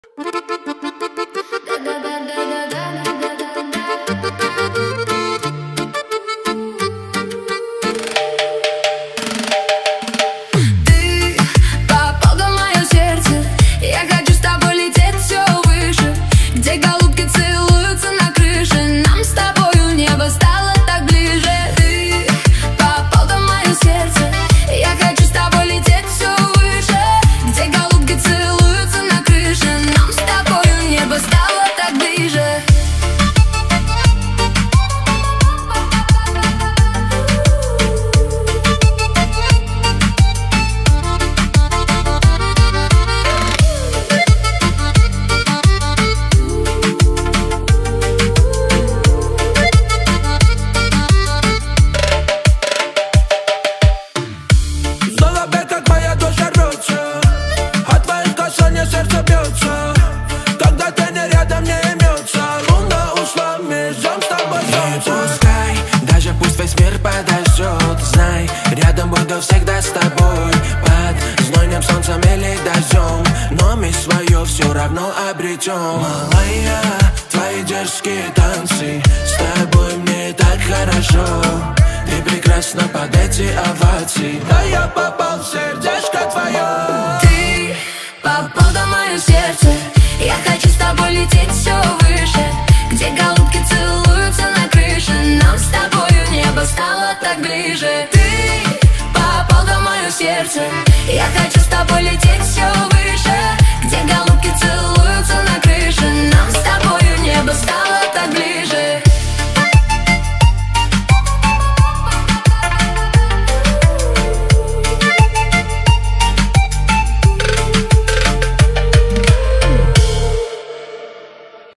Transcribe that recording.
Всегда с тобой, под знойным солнцем или дождем, но мы свое все равно обретем. Малая, твои дерзкие танцы, с тобой мне так хорошо. Ты прекрасна под эти овации, да я попал в сердечко твое. Ты попал в мое сердце, я хочу с тобой лететь все выше, где голубки целуются на крыше, нам с тобою небо стало так ближе. Ты попал в мое сердце, я хочу с тобой лететь все выше,